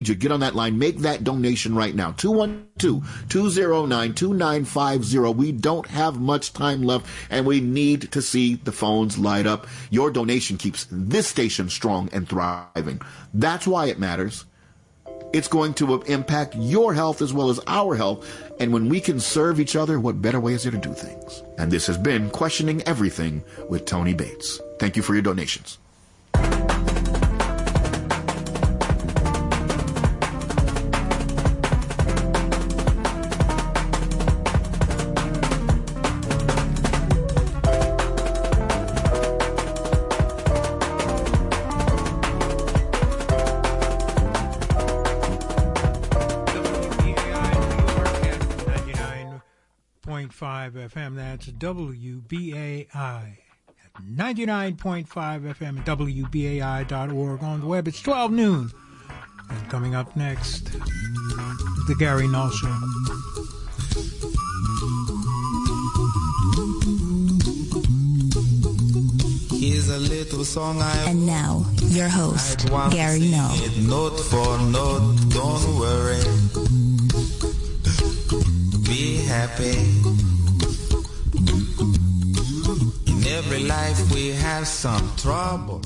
need you. Get on that line. Make that donation right now. 212-209-2950. We don't have much time left, and we need to see the phones light up. Your donation keeps this station strong and thriving. That's why it matters. It's going to impact your health as well as our health. And when we can serve each other, what better way is there to do things? And this has been Questioning Everything with Tony Bates. Thank you for your donations. FM. That's WBAI at 99.5 FM, WBAI.org. On the web, it's 12 noon. And coming up next, The Gary Null Show. Here's a little song And now, your host, Gary Null. Note for note, don't worry. Be happy. In every life we have some trouble.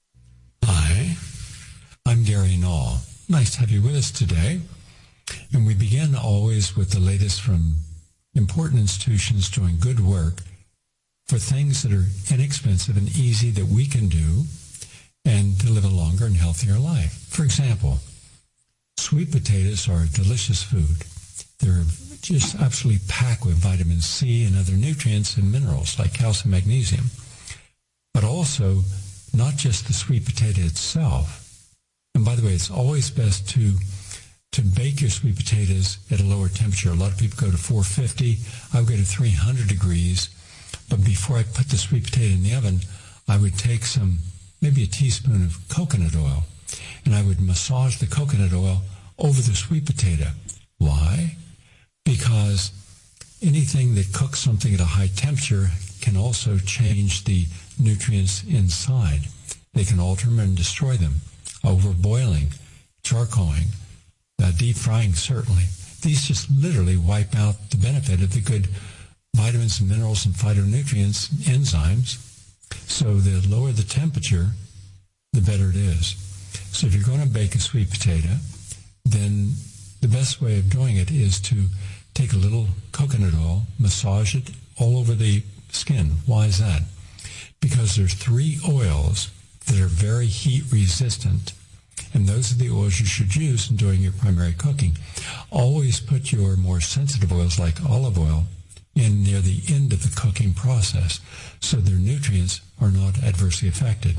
Hi, I'm Gary Null. Nice to have you with us today. And we begin always with the latest from important institutions doing good work for things that are inexpensive and easy that we can do and to live a longer and healthier life. For example, sweet potatoes are a delicious food. They're just absolutely packed with vitamin C and other nutrients and minerals like calcium, magnesium. But also, not just the sweet potato itself. And by the way, it's always best to bake your sweet potatoes at a lower temperature. A lot of people go to 450. I would go to 300 degrees. But before I put the sweet potato in the oven, I would take maybe a teaspoon of coconut oil, and I would massage the coconut oil over the sweet potato. Why? Because anything that cooks something at a high temperature can also change the nutrients inside. They can alter them and destroy them. Overboiling, charcoaling, deep frying, certainly. These just literally wipe out the benefit of the good vitamins and minerals and phytonutrients, enzymes. So the lower the temperature, the better it is. So if you're going to bake a sweet potato, then the best way of doing it is to take a little coconut oil, massage it all over the skin. Why is that? Because there's 3 oils that are very heat resistant, and those are the oils you should use in doing your primary cooking. Always put your more sensitive oils like olive oil in near the end of the cooking process so their nutrients are not adversely affected.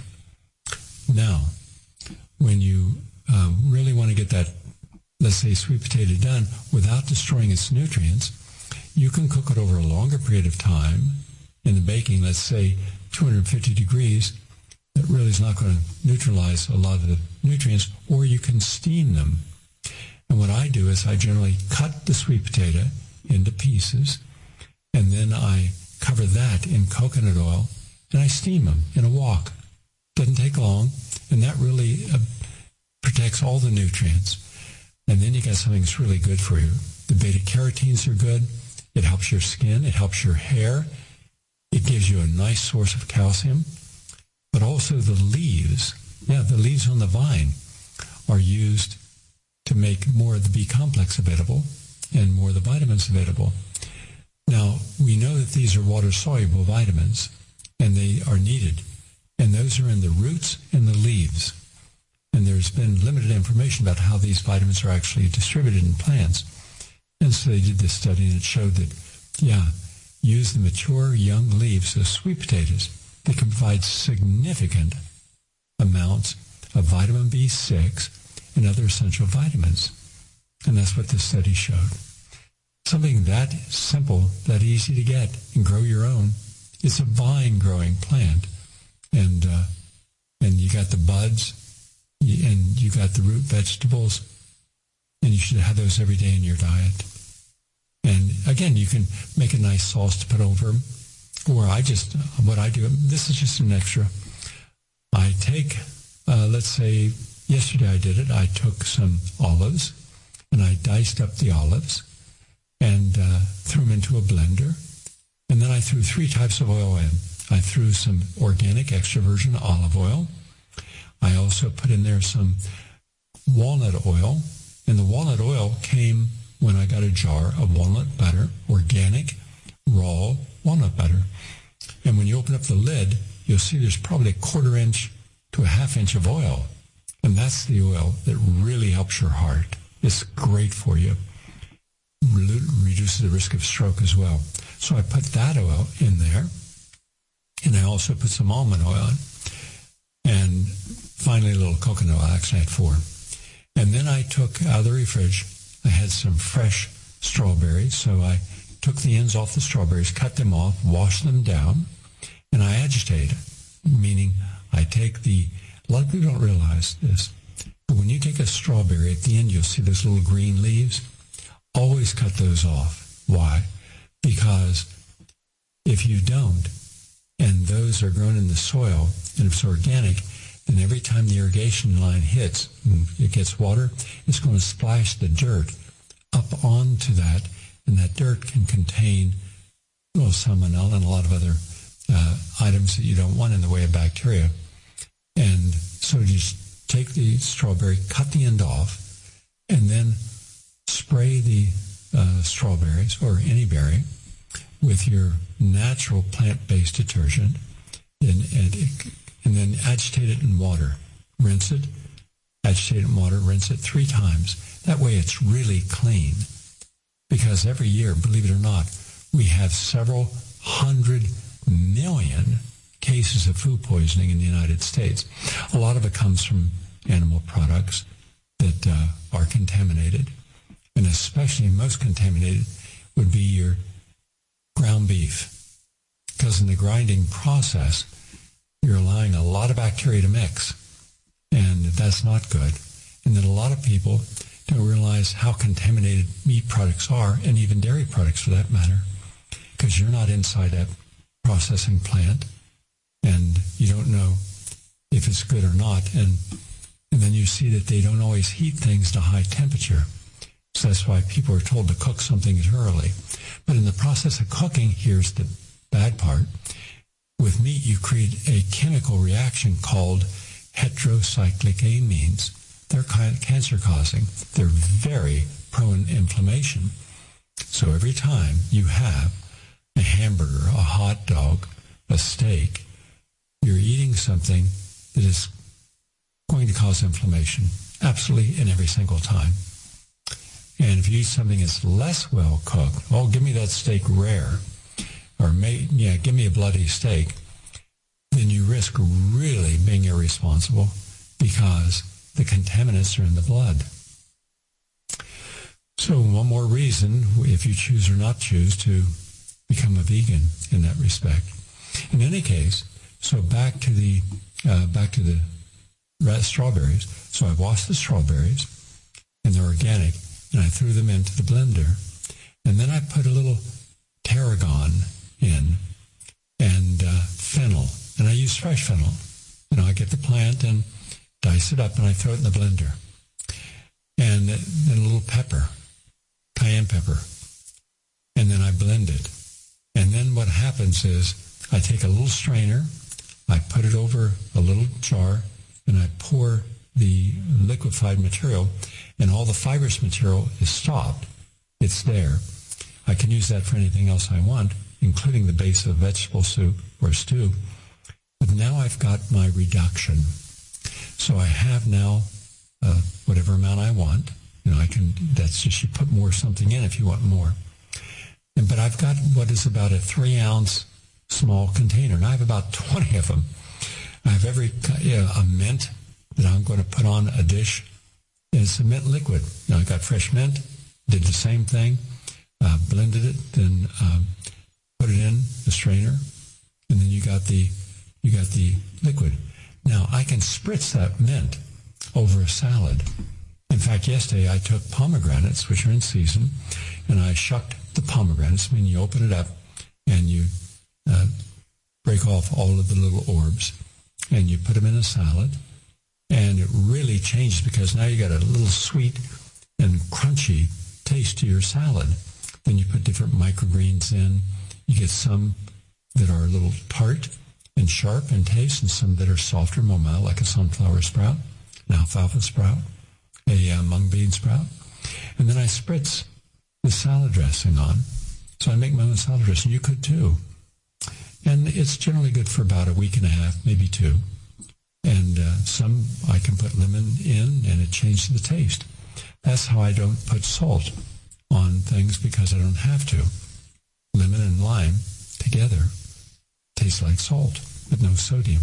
Now, when you really want to get that, let's say, sweet potato done without destroying its nutrients, you can cook it over a longer period of time in the baking, let's say 250 degrees. That really is not going to neutralize a lot of the nutrients, or you can steam them. And what I do is I generally cut the sweet potato into pieces, and then I cover that in coconut oil, and I steam them in a wok. Doesn't take long, and that really protects all the nutrients. And then you got something that's really good for you. The beta-carotenes are good. It helps your skin. It helps your hair. It gives you a nice source of calcium. But also the leaves, the leaves on the vine are used to make more of the B-complex available and more of the vitamins available. Now, we know that these are water-soluble vitamins, and they are needed. And those are in the roots and the leaves. And there's been limited information about how these vitamins are actually distributed in plants. And so they did this study, and it showed that, use the mature young leaves of sweet potatoes. They can provide significant amounts of vitamin B6 and other essential vitamins. And that's what this study showed. Something that simple, that easy to get and grow your own. It's a vine-growing plant. And you got the buds, and you got the root vegetables, and you should have those every day in your diet. And again, you can make a nice sauce to put over them. Or what I do, this is just an extra. I take, let's say, yesterday I did it. I took some olives, and I diced up the olives and threw them into a blender. And then I threw 3 types of oil in. I threw some organic extra virgin olive oil. I also put in there some walnut oil. And the walnut oil came when I got a jar of walnut butter, organic, raw walnut butter. And when you open up the lid, you'll see there's probably a 1/4 inch to a 1/2 inch of oil. And that's the oil that really helps your heart. It's great for you. Reduces the risk of stroke as well. So I put that oil in there. And I also put some almond oil in. And finally a little coconut oil. Actually I had 4. And then I took out of the fridge, I had some fresh strawberries. So I took the ends off the strawberries, cut them off, washed them down, and I agitate it. Meaning I take a lot of people don't realize this, but when you take a strawberry, at the end you'll see those little green leaves. Always cut those off. Why? Because if you don't, and those are grown in the soil, and if it's organic, then every time the irrigation line hits, and it gets water, it's going to splash the dirt up onto that, and that dirt can contain salmonella and a lot of other items that you don't want in the way of bacteria. And so you just take the strawberry, cut the end off, and then spray the strawberries, or any berry, with your natural plant-based detergent, and then agitate it in water. Rinse it, agitate it in water, rinse it 3 times. That way it's really clean. Because every year, believe it or not, we have several 100 million cases of food poisoning in the United States. A lot of it comes from animal products that are contaminated. And especially most contaminated would be your ground beef. Because in the grinding process, you're allowing a lot of bacteria to mix. And that's not good. And then a lot of people don't realize how contaminated meat products are, and even dairy products for that matter, because you're not inside that processing plant, and you don't know if it's good or not. And then you see that they don't always heat things to high temperature. So that's why people are told to cook something early. But in the process of cooking, here's the bad part. With meat, you create a chemical reaction called heterocyclic amines. They're cancer-causing. They're very prone to inflammation. So every time you have a hamburger, a hot dog, a steak, you're eating something that is going to cause inflammation, absolutely, and every single time. And if you eat something that's less well cooked, give me that steak rare, or give me a bloody steak, then you risk really being irresponsible because the contaminants are in the blood. So one more reason, if you choose or not choose, to become a vegan in that respect. In any case, so back to the strawberries. So I washed the strawberries, and they're organic, and I threw them into the blender. And then I put a little tarragon in, and fennel. And I use fresh fennel. I get the plant and dice it up, and I throw it in the blender. And then a little pepper, cayenne pepper. And then I blend it. And then what happens is I take a little strainer, I put it over a little jar, and I pour the liquefied material, and all the fibrous material is stopped. It's there. I can use that for anything else I want, including the base of vegetable soup or stew. But now I've got my reduction. So I have now whatever amount I want. That's just, you put more something in if you want more. But I've got what is about a 3-ounce small container, and I have about 20 of them. I have a mint that I'm going to put on a dish. And it's a mint liquid. I got fresh mint, did the same thing, blended it, then put it in the strainer, and then you got the liquid. Now I can spritz that mint over a salad. In fact, yesterday I took pomegranates, which are in season, and I shucked the pomegranates. I mean, you open it up and you break off all of the little orbs, and you put them in a salad, And it really changes because now you got a little sweet and crunchy taste to your salad. Then you put different microgreens in. You get some that are a little tart and sharp in taste, and some that are softer, more mild, like a sunflower sprout, an alfalfa sprout, a mung bean sprout. And then I spritz the salad dressing on. So I make my own salad dressing. You could too. And it's generally good for about a week and a half, maybe 2. And some I can put lemon in, and it changes the taste. That's how I don't put salt on things, because I don't have to. Lemon and lime together taste like salt, but no sodium.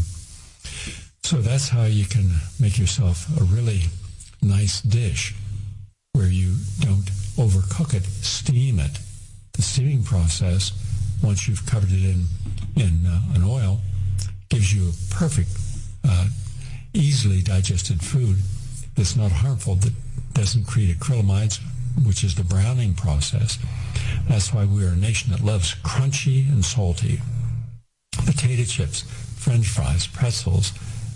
So that's how you can make yourself a really nice dish where you don't overcook it, steam it. The steaming process, once you've covered it in an oil, gives you a perfect, easily digested food that's not harmful, that doesn't create acrylamides, which is the browning process. That's why we are a nation that loves crunchy and salty. Potato chips, French fries, pretzels,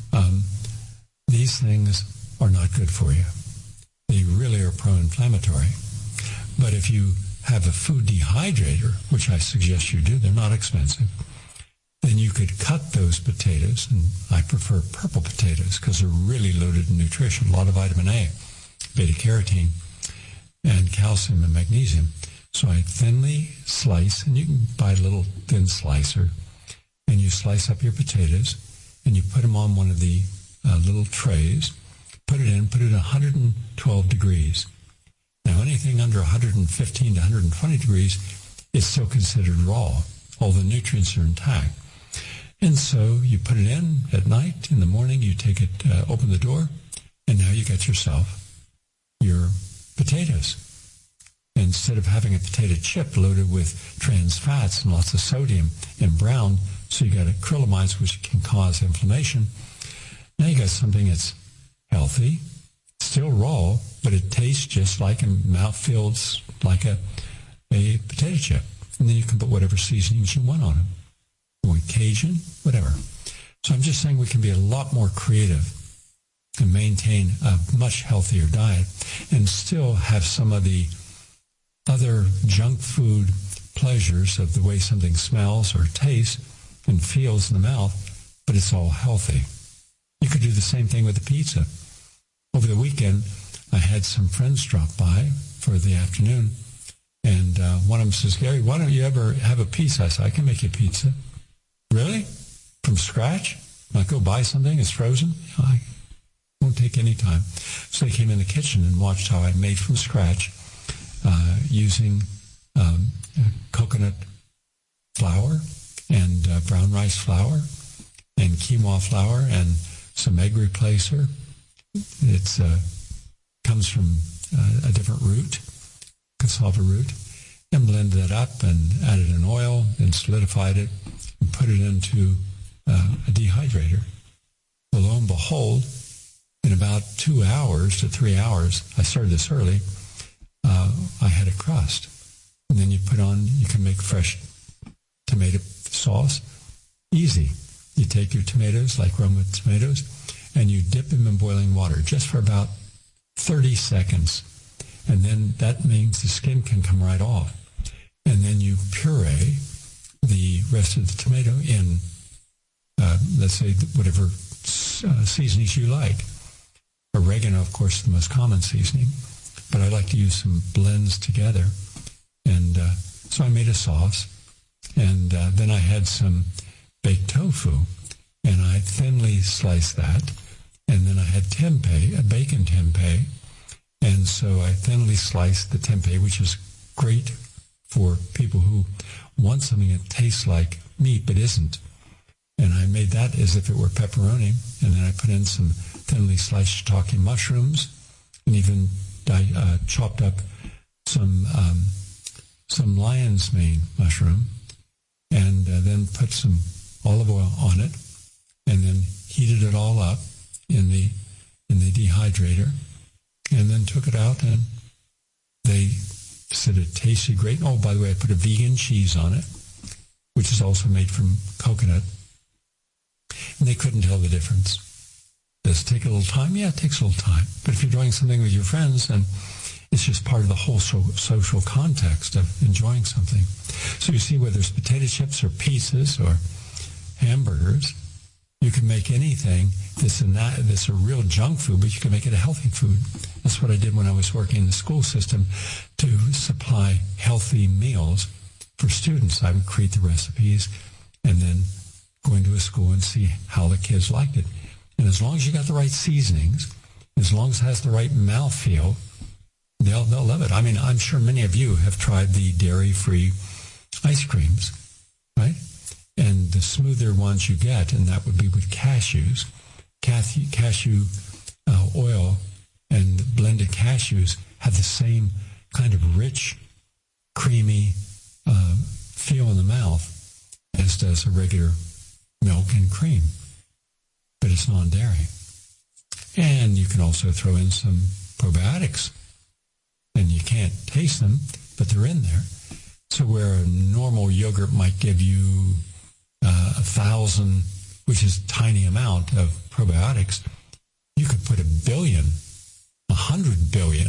these things are not good for you. They really are pro-inflammatory. But if you have a food dehydrator, which I suggest you do, they're not expensive, then you could cut those potatoes, and I prefer purple potatoes because they're really loaded in nutrition, a lot of vitamin A, beta-carotene, and calcium and magnesium. So I thinly slice, and you can buy a little thin slicer, and you slice up your potatoes, and you put them on one of the little trays, put it 112 degrees. Now, anything under 115 to 120 degrees is still considered raw. All the nutrients are intact. And so you put it in at night. In the morning, you take it, open the door, and now you got yourself your potatoes. Instead of having a potato chip loaded with trans fats and lots of sodium and brown, so you got acrylamides, which can cause inflammation, now you got something that's healthy, still raw, but it tastes just like, and mouth feels like a potato chip. And then you can put whatever seasonings you want on it. You want Cajun, whatever. So I'm just saying we can be a lot more creative and maintain a much healthier diet and still have some of the other junk food pleasures of the way something smells or tastes and feels in the mouth, but it's all healthy. You could do the same thing with a pizza. Over the weekend, I had some friends drop by for the afternoon, and one of them says, "Gary, why don't you ever have a pizza?" I said, "I can make you pizza." "Really? From scratch? Like go buy something, it's frozen?" "I won't take any time." So they came in the kitchen and watched how I made from scratch using coconut flour and brown rice flour and quinoa flour and some egg replacer. It's comes from a different root, cassava root, and blended that up and added an oil and solidified it and put it into a dehydrator. Well, lo and behold, in about 2 hours to 3 hours, I started this early, I had a crust. And then you can make fresh tomato sauce. Easy. You take your tomatoes, like Roma tomatoes, and you dip them in boiling water just for about 30 seconds. And then that means the skin can come right off. And then you puree the rest of the tomato in, let's say, whatever seasonings you like. Oregano, of course, is the most common seasoning. But I like to use some blends together. And so I made a sauce. And then I had some baked tofu. And I thinly sliced that. And then I had tempeh, a bacon tempeh. And so I thinly sliced the tempeh, which is great for people who want something that tastes like meat but isn't. And I made that as if it were pepperoni. And then I put in some thinly sliced shiitake mushrooms and even chopped up some lion's mane mushroom, and then put some olive oil on it, and then heated it all up in the dehydrator, and then took it out, and they said it tasted great. Oh, by the way, I put a vegan cheese on it, which is also made from coconut, and they couldn't tell the difference. Does it take a little time? Yeah, it takes a little time. But if you're doing something with your friends, then it's just part of the whole social context of enjoying something. So you see, whether it's potato chips or pizzas or hamburgers, you can make anything that's a real junk food, but you can make it a healthy food. That's what I did when I was working in the school system to supply healthy meals for students. I would create the recipes and then go into a school and see how the kids liked it. And as long as you got the right seasonings, as long as it has the right mouthfeel, they'll love it. I mean, I'm sure many of you have tried the dairy-free ice creams, right? And the smoother ones you get, and that would be with cashews, cashew oil and blended cashews have the same kind of rich, creamy feel in the mouth as does a regular milk and cream. But it's non-dairy. And you can also throw in some probiotics. And you can't taste them, but they're in there. So where a normal yogurt might give you 1,000, which is a tiny amount of probiotics, you could put 100 billion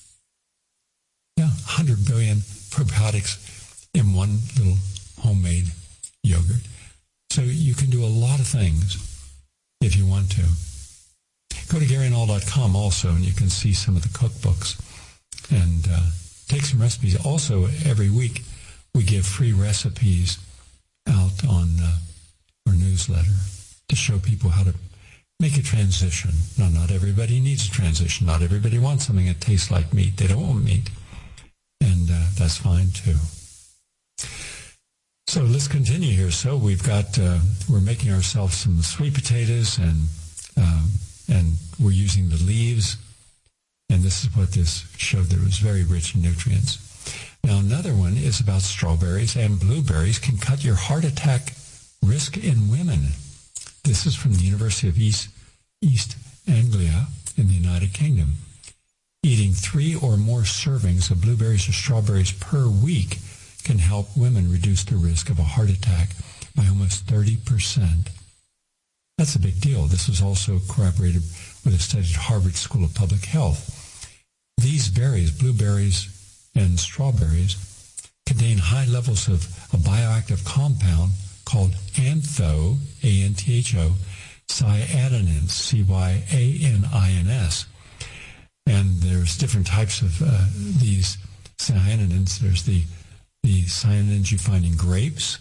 probiotics in one little homemade yogurt. So you can do a lot of things if you want to. Go to GaryNall.com also, and you can see some of the cookbooks and take some recipes. Also, every week we give free recipes out on our newsletter to show people how to make a transition. Now, not everybody needs a transition. Not everybody wants something that tastes like meat. They don't want meat. And that's fine too. So let's continue here. So we've got, we're making ourselves some sweet potatoes and we're using the leaves. And this is what this showed, that it was very rich in nutrients. Now, another one is about strawberries and blueberries can cut your heart attack risk in women. This is from the University of East Anglia in the United Kingdom. Eating 3 or more servings of blueberries or strawberries per week can help women reduce the risk of a heart attack by almost 30%. That's a big deal. This was also corroborated with a study at Harvard School of Public Health. These berries, blueberries and strawberries, contain high levels of a bioactive compound called antho, A-N-T-H-O, cyanins, C-Y-A-N-I-N-S. And there's different types of these cyanins. There's the cyanins you find in grapes,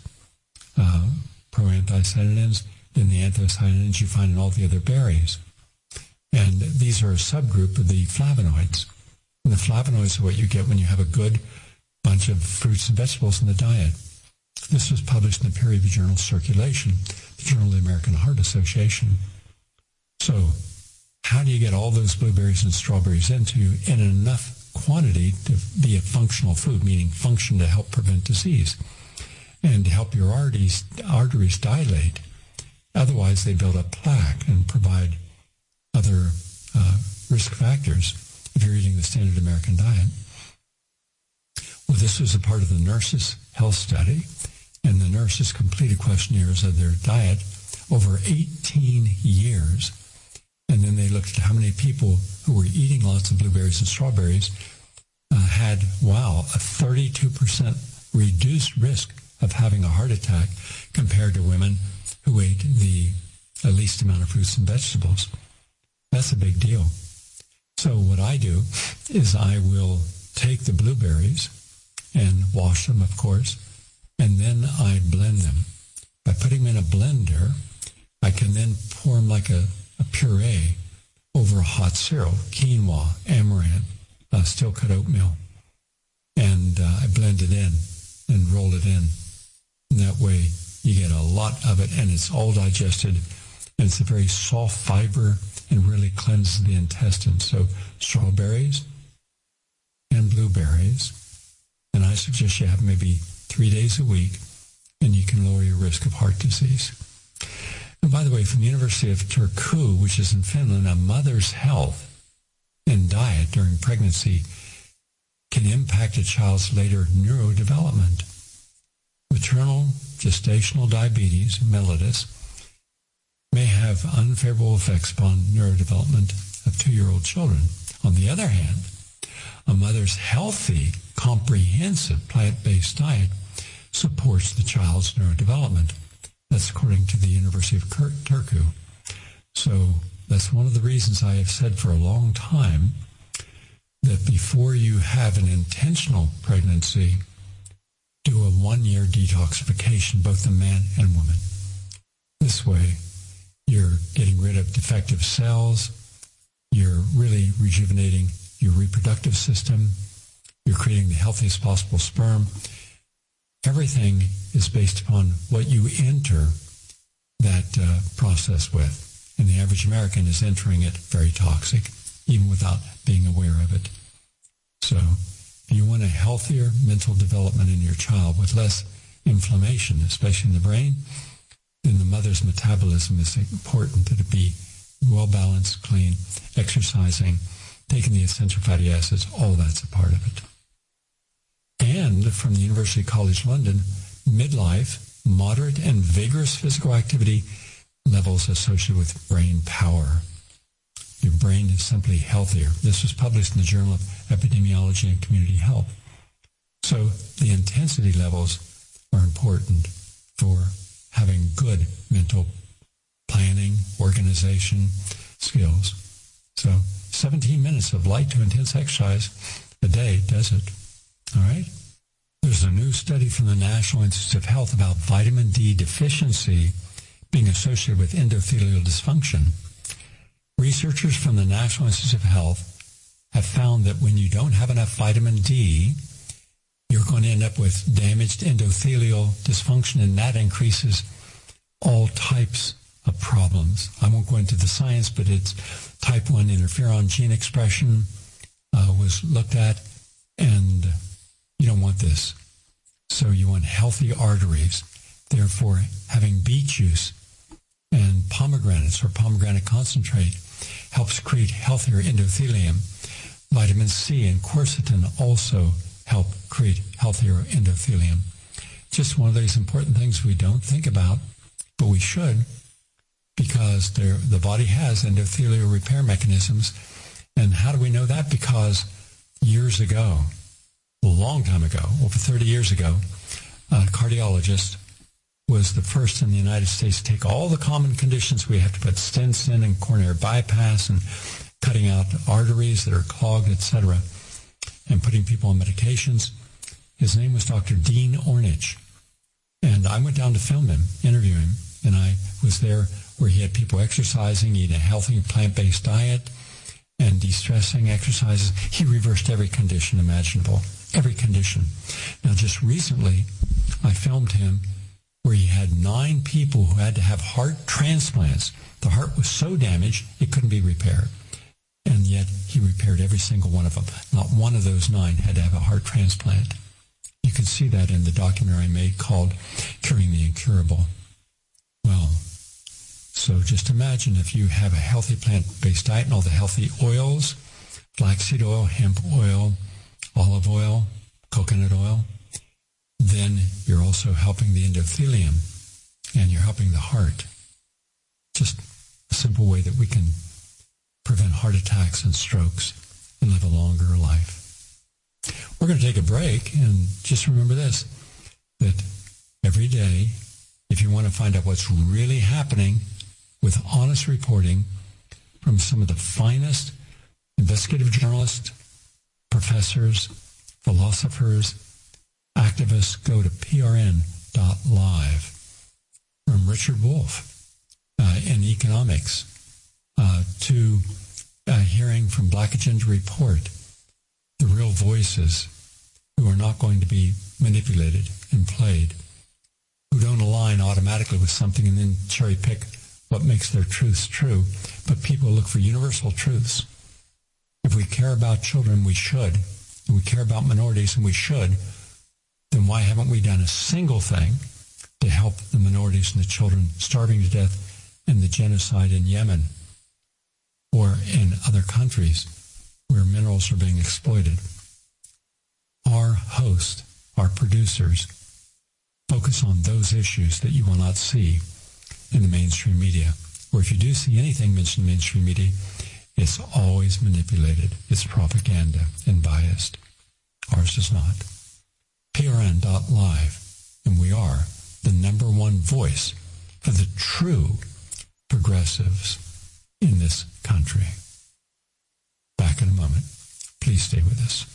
pro-anthocyanins, then the anthocyanins you find in all the other berries. And these are a subgroup of the flavonoids. And the flavonoids are what you get when you have a good bunch of fruits and vegetables in the diet. This was published in the peer-reviewed journal Circulation, the Journal of the American Heart Association. So how do you get all those blueberries and strawberries into you in enough quantity to be a functional food, meaning function to help prevent disease and to help your arteries dilate? Otherwise, they build up plaque and provide other risk factors if you're eating the standard American diet. Well, this was a part of the nurses' health study, and the nurses completed questionnaires of their diet over 18 years. And then they looked at how many people who were eating lots of blueberries and strawberries had, a 32% reduced risk of having a heart attack compared to women who ate the least amount of fruits and vegetables. That's a big deal. So what I do is I will take the blueberries and wash them, of course, and then I blend them. By putting them in a blender, I can then pour them like a puree over a hot cereal, quinoa, amaranth, steel-cut oatmeal. And I blend it in and roll it in. And that way you get a lot of it, and it's all digested, and it's a very soft fiber and really cleanses the intestine. So strawberries and blueberries, and I suggest you have maybe 3 days a week, and you can lower your risk of heart disease. And by the way, from the University of Turku, which is in Finland, a mother's health and diet during pregnancy can impact a child's later neurodevelopment. Maternal gestational diabetes mellitus may have unfavorable effects upon neurodevelopment of 2-year-old children. On the other hand, a mother's healthy, comprehensive plant-based diet supports the child's neurodevelopment. That's according to the University of Turku. So that's one of the reasons I have said for a long time that before you have an intentional pregnancy, do a 1-year detoxification, both the man and woman. This way, you're getting rid of defective cells, you're really rejuvenating your reproductive system, you're creating the healthiest possible sperm. Everything is based upon what you enter that process with. And the average American is entering it very toxic, even without being aware of it. So if you want a healthier mental development in your child with less inflammation, especially in the brain, then the mother's metabolism is important that it be well-balanced, clean, exercising, taking the essential fatty acids, all that's a part of it. And from the University College London, midlife, moderate and vigorous physical activity levels associated with brain power. Your brain is simply healthier. This was published in the Journal of Epidemiology and Community Health. So the intensity levels are important for having good mental planning, organization, skills. So 17 minutes of light to intense exercise a day does it. All right? There's a new study from the National Institutes of Health about vitamin D deficiency being associated with endothelial dysfunction. Researchers from the National Institutes of Health have found that when you don't have enough vitamin D, you're going to end up with damaged endothelial dysfunction, and that increases all types of problems. I won't go into the science, but it's type 1 interferon gene expression was looked at, and you don't want this. So you want healthy arteries. Therefore, having beet juice and pomegranates or pomegranate concentrate helps create healthier endothelium. Vitamin C and quercetin also help create healthier endothelium. Just one of those important things we don't think about, but we should, because the body has endothelial repair mechanisms. And how do we know that? Because years ago, a long time ago, over 30 years ago, a cardiologist was the first in the United States to take all the common conditions we have to put stents in and coronary bypass and cutting out arteries that are clogged, etc., and putting people on medications. His name was Dr. Dean Ornish. And I went down to film him, interview him, and I was there where he had people exercising, eating a healthy plant-based diet, and de-stressing exercises. He reversed every condition imaginable, every condition. Now, just recently, I filmed him where he had 9 people who had to have heart transplants. The heart was so damaged, it couldn't be repaired. And yet, he repaired every single one of them. Not one of those 9 had to have a heart transplant. You can see that in the documentary I made called Curing the Incurable. Well, so just imagine if you have a healthy plant-based diet and all the healthy oils, flaxseed oil, hemp oil, olive oil, coconut oil, then you're also helping the endothelium and you're helping the heart. Just a simple way that we can prevent heart attacks and strokes and live a longer life. We're going to take a break, and just remember this, that every day, if you want to find out what's really happening with honest reporting from some of the finest investigative journalists, professors, philosophers, activists, go to prn.live. From Richard Wolff in economics to hearing from Black Agenda Report, the real voices who are not going to be manipulated and played, who don't align automatically with something and then cherry pick what makes their truths true, but people look for universal truths. If we care about children, we should. If we care about minorities, and we should, then why haven't we done a single thing to help the minorities and the children starving to death in the genocide in Yemen or in other countries where minerals are being exploited? Our hosts, our producers, focus on those issues that you will not see in the mainstream media. or if you do see anything mentioned in mainstream media, it's always manipulated. It's propaganda and biased. Ours is not. PRN.live, and we are the #1 voice for the true progressives in this country. Back in a moment. Please stay with us.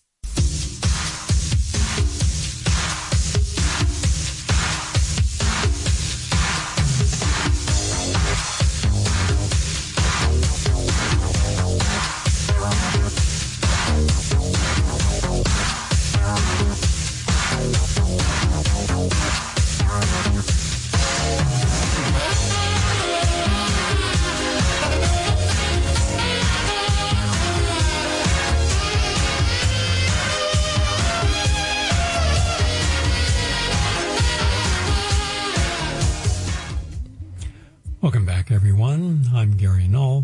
Welcome back, everyone. I'm Gary Null.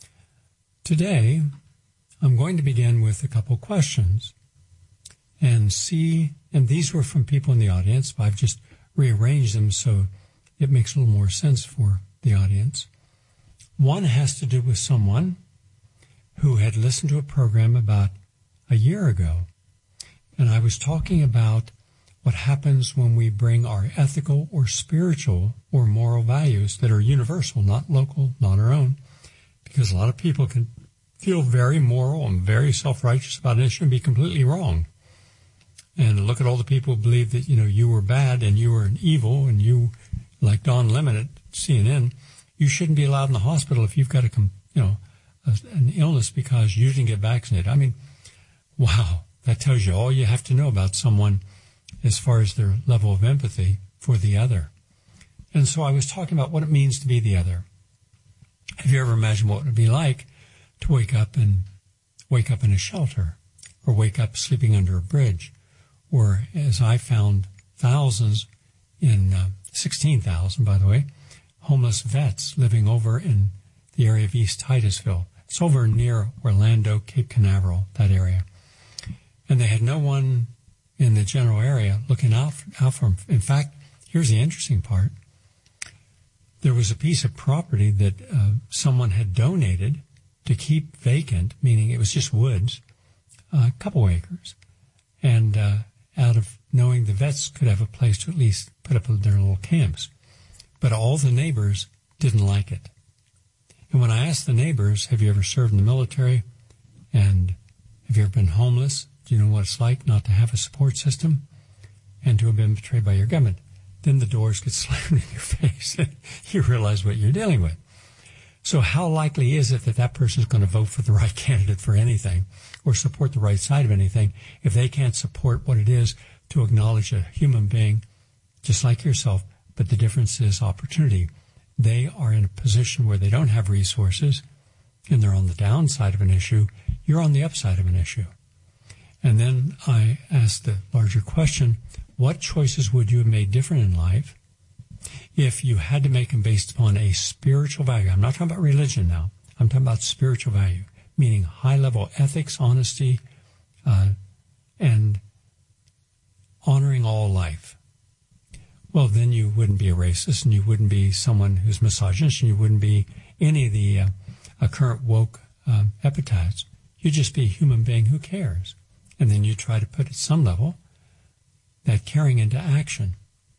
Today, I'm going to begin with a couple questions and these were from people in the audience, but I've just rearranged them so it makes a little more sense for the audience. One has to do with someone who had listened to a program about a year ago, and I was talking about what happens when we bring our ethical or spiritual or moral values that are universal, not local, not our own, because a lot of people can feel very moral and very self-righteous about an issue and be completely wrong. And look at all the people who believe that, you were bad and you were an evil and you, like Don Lemon at CNN, you shouldn't be allowed in the hospital if you've got an illness because you didn't get vaccinated. I mean, wow, that tells you all you have to know about someone as far as their level of empathy for the other. And so I was talking about what it means to be the other. Have you ever imagined what it would be like to wake up in a shelter, or wake up sleeping under a bridge, or, as I found, thousands 16,000, by the way, homeless vets living over in the area of East Titusville. It's over near Orlando, Cape Canaveral, that area. And they had no one in the general area looking out for them. In fact, here's the interesting part. There was a piece of property that someone had donated to keep vacant, meaning it was just woods, a couple acres. And out of knowing the vets could have a place to at least put up their little camps. But all the neighbors didn't like it. And when I asked the neighbors, have you ever served in the military? And have you ever been homeless? Do you know what it's like not to have a support system and to have been betrayed by your government? Then the doors get slammed in your face and you realize what you're dealing with. So how likely is it that that person is going to vote for the right candidate for anything or support the right side of anything if they can't support what it is to acknowledge a human being just like yourself, but the difference is opportunity. They are in a position where they don't have resources and they're on the downside of an issue. You're on the upside of an issue. And then I asked the larger question, what choices would you have made different in life if you had to make them based upon a spiritual value? I'm not talking about religion now. I'm talking about spiritual value, meaning high-level ethics, honesty, and honoring all life. Well, then you wouldn't be a racist, and you wouldn't be someone who's misogynist, and you wouldn't be any of the current woke epithets. You'd just be a human being who cares. And then you try to put at some level that caring into action.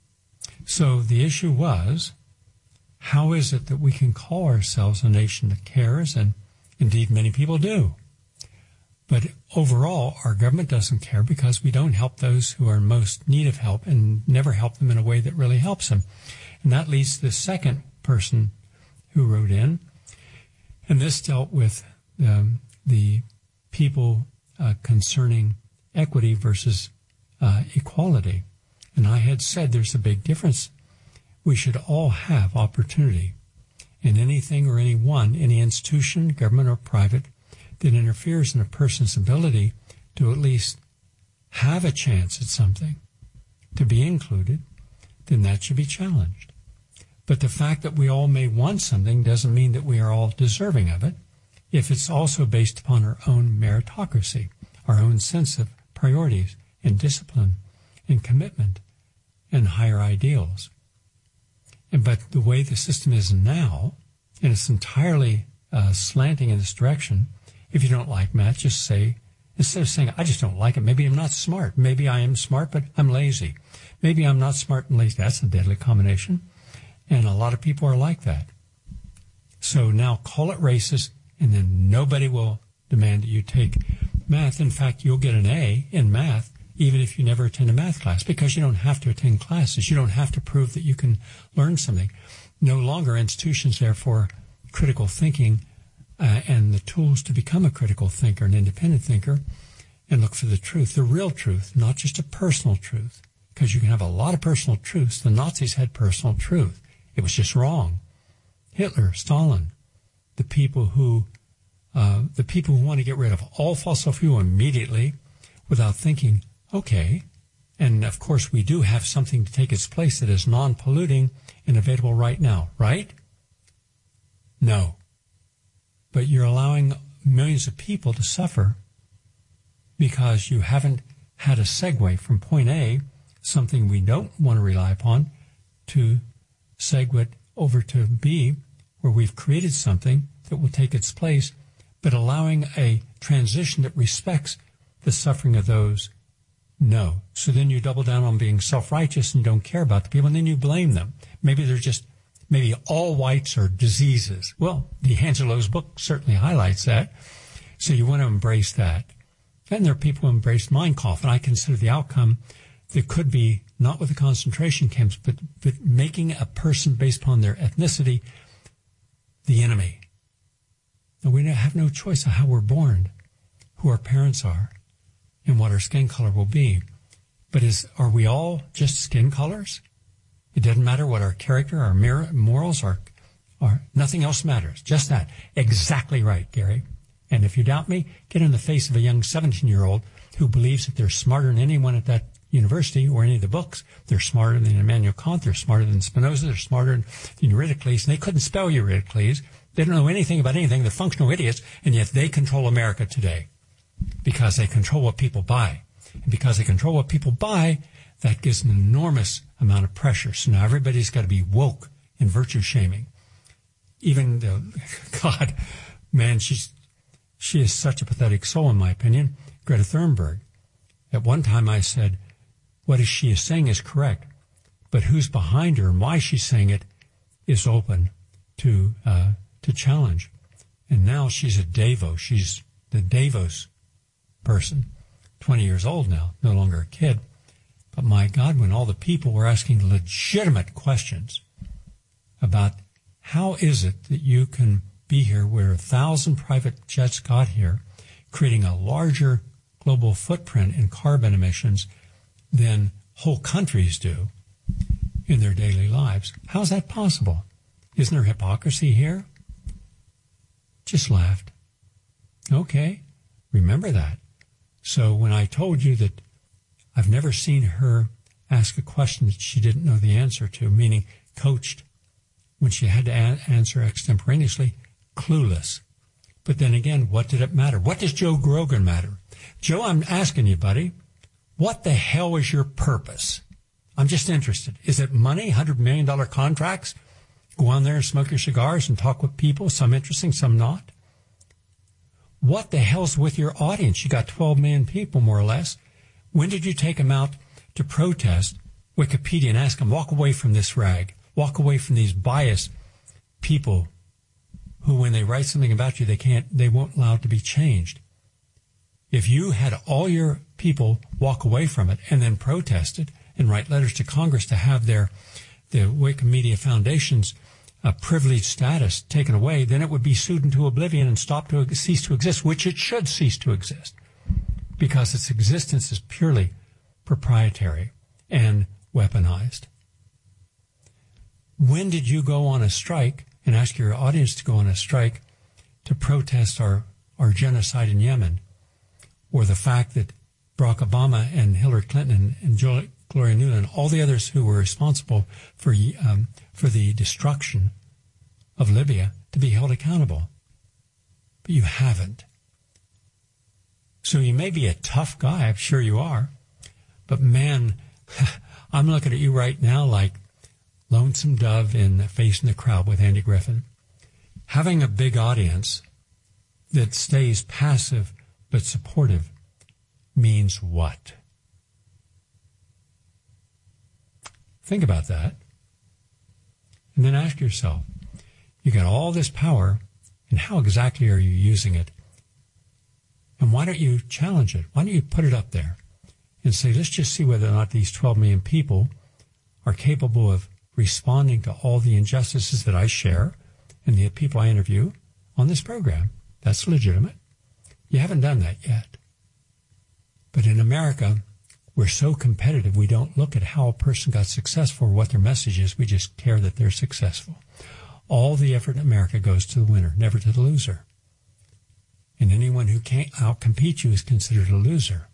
So the issue was, how is it that we can call ourselves a nation that cares? And indeed, many people do. But overall, our government doesn't care because we don't help those who are in most need of help and never help them in a way that really helps them. And that leads to the second person who wrote in. And this dealt with the people concerning equity versus equality. And I had said there's a big difference. We should all have opportunity in anything or anyone, any institution, government or private, that interferes in a person's ability to at least have a chance at something, to be included, then that should be challenged. But the fact that we all may want something doesn't mean that we are all deserving of it, if it's also based upon our own meritocracy, our own sense of priorities and discipline and commitment and higher ideals. But the way the system is now, and it's entirely slanting in this direction. If you don't like math, just say, instead of saying, I just don't like it, maybe I'm not smart. Maybe I am smart, but I'm lazy. Maybe I'm not smart and lazy. That's a deadly combination. And a lot of people are like that. So now call it racist, and then nobody will demand that you take math. In fact, you'll get an A in math even if you never attend a math class, because you don't have to attend classes. You don't have to prove that you can learn something. No longer institutions there for critical thinking and the tools to become a critical thinker, an independent thinker, and look for the truth, the real truth, not just a personal truth, because you can have a lot of personal truths. The Nazis had personal truth. It was just wrong. Hitler, Stalin, the people who want to get rid of all fossil fuel immediately without thinking, okay, and of course we do have something to take its place that is non-polluting and available right now, right? No. But you're allowing millions of people to suffer because you haven't had a segue from point A, something we don't want to rely upon, to segue over to B, where we've created something that will take its place, but allowing a transition that respects the suffering of those. No. So then you double down on being self-righteous and don't care about the people, and then you blame them. Maybe all whites are diseases. Well, D'Angelo's book certainly highlights that. So you want to embrace that. And there are people who embrace Mein Kampf, and I consider the outcome that could be not with the concentration camps, but making a person based upon their ethnicity the enemy. And we have no choice of how we're born, who our parents are, and what our skin color will be. But are we all just skin colors? It doesn't matter what our character, our morals are. Nothing else matters. Just that. Exactly right, Gary. And if you doubt me, get in the face of a young 17-year-old who believes that they're smarter than anyone at that university or any of the books. They're smarter than Immanuel Kant. They're smarter than Spinoza. They're smarter than Eurycles. And they couldn't spell Eurycles. They don't know anything about anything. They're functional idiots. And yet they control America today because they control what people buy. And because they control what people buy, that gives an enormous amount of pressure. So now everybody's got to be woke in virtue shaming. Even God, man, she is such a pathetic soul, in my opinion. Greta Thunberg. At one time I said, what she is saying is correct, but who's behind her and why she's saying it is open to challenge. And now she's at Davos. She's the Davos person, 20 years old now, no longer a kid. But my God, when all the people were asking legitimate questions about how is it that you can be here where 1,000 private jets got here, creating a larger global footprint in carbon emissions than whole countries do in their daily lives. How's that possible? Isn't there hypocrisy here? Just laughed. Okay, remember that. So when I told you that I've never seen her ask a question that she didn't know the answer to, meaning coached when she had to answer extemporaneously, clueless. But then again, what did it matter? What does Joe Rogan matter? Joe, I'm asking you, buddy, what the hell is your purpose? I'm just interested. Is it money, $100 million contracts? Go on there and smoke your cigars and talk with people, some interesting, some not? What the hell's with your audience? You got 12 million people, more or less. When did you take them out to protest Wikipedia and ask them, walk away from this rag, walk away from these biased people who, when they write something about you, they won't allow it to be changed? If you had all your people walk away from it and then protested and write letters to Congress to have the Wikimedia Foundation's privileged status taken away, then it would be sued into oblivion and cease to exist, which it should cease to exist, because its existence is purely proprietary and weaponized. When did you go on a strike and ask your audience to go on a strike to protest our genocide in Yemen, or the fact that Barack Obama and Hillary Clinton and Gloria Nuland, all the others who were responsible for the destruction of Libya, to be held accountable? But you haven't. So you may be a tough guy, I'm sure you are, but man, I'm looking at you right now like Lonesome Dove in Facing the Crowd with Andy Griffin. Having a big audience that stays passive but supportive means what? Think about that. And then ask yourself, you got all this power, and how exactly are you using it? And why don't you challenge it? Why don't you put it up there and say, let's just see whether or not these 12 million people are capable of responding to all the injustices that I share and the people I interview on this program. That's legitimate. You haven't done that yet. But in America, we're so competitive, we don't look at how a person got successful or what their message is. We just care that they're successful. All the effort in America goes to the winner, never to the loser. And anyone who can't outcompete you is considered a loser.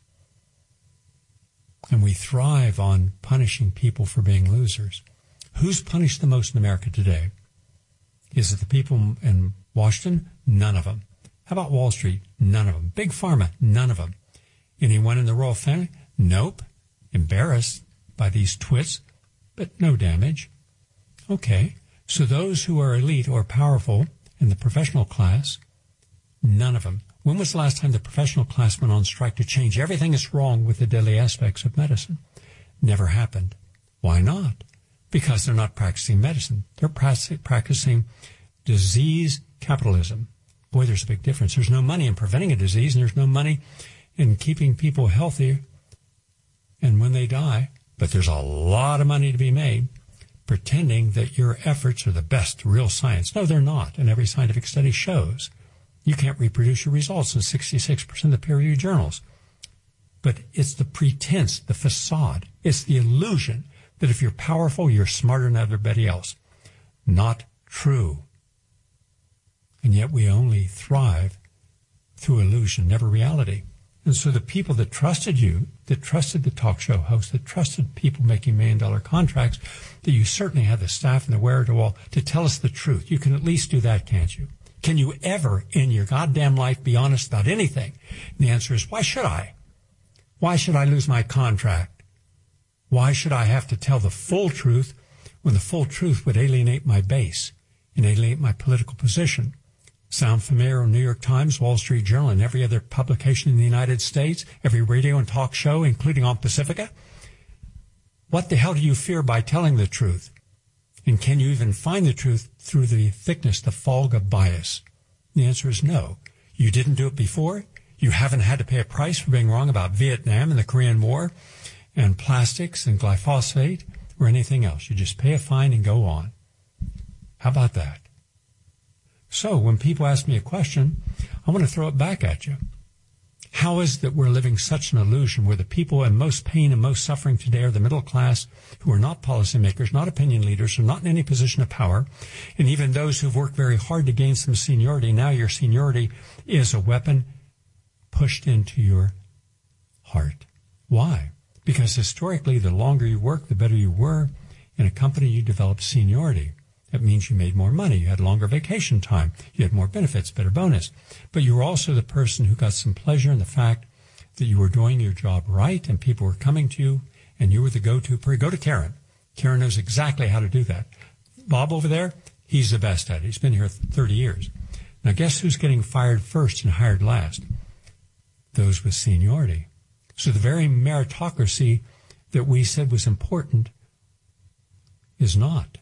And we thrive on punishing people for being losers. Who's punished the most in America today? Is it the people in Washington? None of them. How about Wall Street? None of them. Big Pharma? None of them. Anyone in the royal family? Nope. Embarrassed by these twits, but no damage. Okay. So those who are elite or powerful in the professional class, none of them. When was the last time the professional class went on strike to change everything that's wrong with the daily aspects of medicine? Never happened. Why not? Because they're not practicing medicine. They're practicing disease capitalism. Boy, there's a big difference. There's no money in preventing a disease, and there's no money in keeping people healthy and when they die. But there's a lot of money to be made pretending that your efforts are the best real science. No, they're not, and every scientific study shows. You can't reproduce your results in 66% of the peer-reviewed journals. But it's the pretense, the facade. It's the illusion that if you're powerful, you're smarter than everybody else. Not true. And yet we only thrive through illusion, never reality. And so the people that trusted you, that trusted the talk show host, that trusted people making $1 million contracts, that you certainly have the staff and the wherewithal to tell us the truth. You can at least do that, can't you? Can you ever in your goddamn life be honest about anything? And the answer is, why should I? Why should I lose my contract? Why should I have to tell the full truth when the full truth would alienate my base and alienate my political position? Sound familiar? New York Times, Wall Street Journal, and every other publication in the United States, every radio and talk show, including on Pacifica? What the hell do you fear by telling the truth? And can you even find the truth through the thickness, the fog of bias? The answer is no. You didn't do it before. You haven't had to pay a price for being wrong about Vietnam and the Korean War and plastics and glyphosate or anything else. You just pay a fine and go on. How about that? So when people ask me a question, I want to throw it back at you. How is it that we're living such an illusion where the people in most pain and most suffering today are the middle class who are not policymakers, not opinion leaders, are not in any position of power, and even those who've worked very hard to gain some seniority, now your seniority is a weapon pushed into your heart. Why? Because historically, the longer you work, the better you were. In a company, you developed seniority. That means you made more money, you had longer vacation time, you had more benefits, better bonus. But you were also the person who got some pleasure in the fact that you were doing your job right and people were coming to you and you were the go-to person. Go to Karen. Karen knows exactly how to do that. Bob over there, he's the best at it. He's been here 30 years. Now guess who's getting fired first and hired last? Those with seniority. So the very meritocracy that we said was important is not.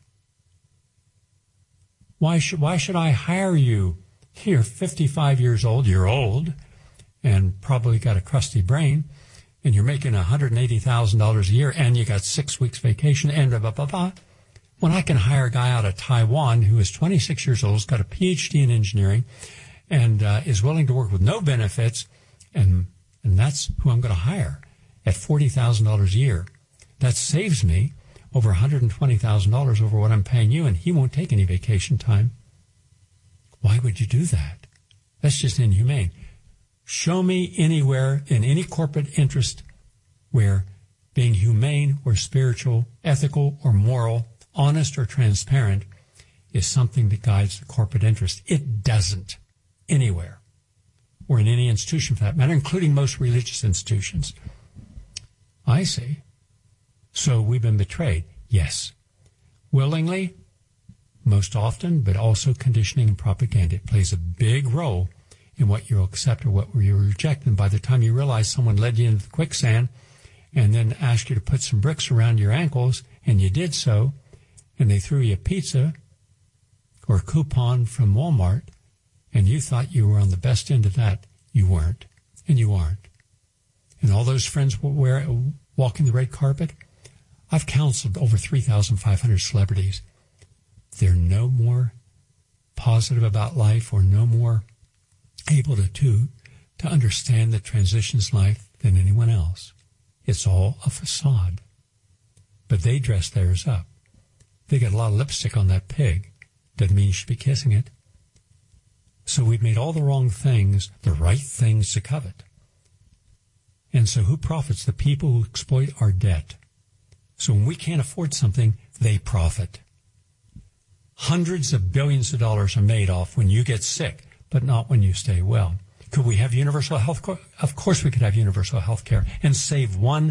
Why should I hire you? You're 55 years old, you're old, and probably got a crusty brain, and you're making $180,000 a year, and you got 6 weeks vacation, and blah, blah, blah, blah. When I can hire a guy out of Taiwan who is 26 years old, has got a PhD in engineering, and is willing to work with no benefits, and that's who I'm going to hire at $40,000 a year. That saves me over $120,000 over what I'm paying you, and he won't take any vacation time. Why would you do that? That's just inhumane. Show me anywhere in any corporate interest where being humane or spiritual, ethical or moral, honest or transparent is something that guides the corporate interest. It doesn't anywhere, or in any institution for that matter, including most religious institutions. I see. So we've been betrayed. Yes. Willingly? most often, but also conditioning and propaganda. It plays a big role in what you'll accept or what you reject. And by the time you realize someone led you into the quicksand and then asked you to put some bricks around your ankles, and you did so, and they threw you a pizza or a coupon from Walmart, and you thought you were on the best end of that, you weren't, and you aren't. And all those friends walking the red carpet, I've counseled over 3,500 celebrities. They're no more positive about life or no more able to understand the transitions life than anyone else. It's all a facade. But they dress theirs up. They got a lot of lipstick on that pig. Doesn't mean you should be kissing it. So we've made all the wrong things the right things to covet. And so who profits? The people who exploit our debt. So when we can't afford something, they profit. Hundreds of billions of dollars are made off when you get sick, but not when you stay well. Could we have universal health care? Of course we could have universal health care and save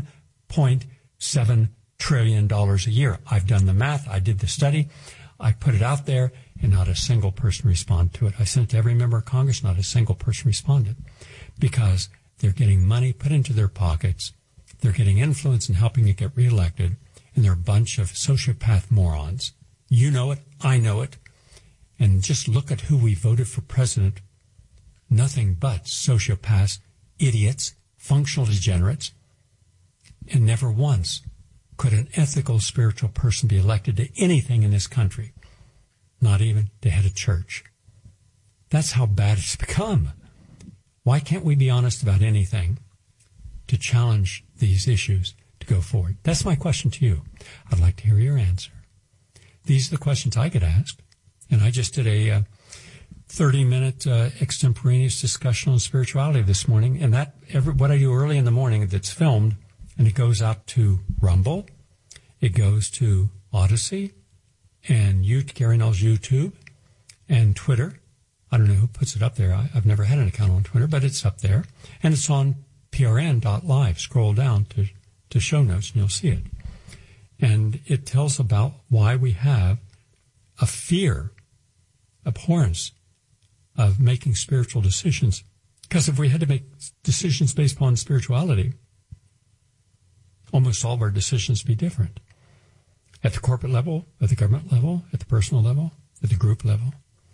$1.7 trillion a year. I've done the math. I did the study. I put it out there, and not a single person responded to it. I sent it to every member of Congress. Not a single person responded because they're getting money put into their pockets. They're getting influence in helping it get reelected, and they're a bunch of sociopath morons. You know it. I know it. And just look at who we voted for president. Nothing but sociopaths, idiots, functional degenerates. And never once could an ethical, spiritual person be elected to anything in this country, not even to head a church. That's how bad it's become. Why can't we be honest about anything to challenge these issues to go forward? That's my question to you. I'd like to hear your answer. These are the questions I get asked. And I just did a 30-minute extemporaneous discussion on spirituality this morning. And what I do early in the morning that's filmed, and it goes out to Rumble, it goes to Odyssey, and Gary Null's YouTube, and Twitter. I don't know who puts it up there. I've never had an account on Twitter, but it's up there. And it's on prn.live. Scroll down to show notes, and you'll see it. And it tells about why we have a fear, abhorrence of making spiritual decisions. Because if we had to make decisions based upon spirituality, almost all of our decisions would be different. At the corporate level, at the government level, at the personal level, at the group level.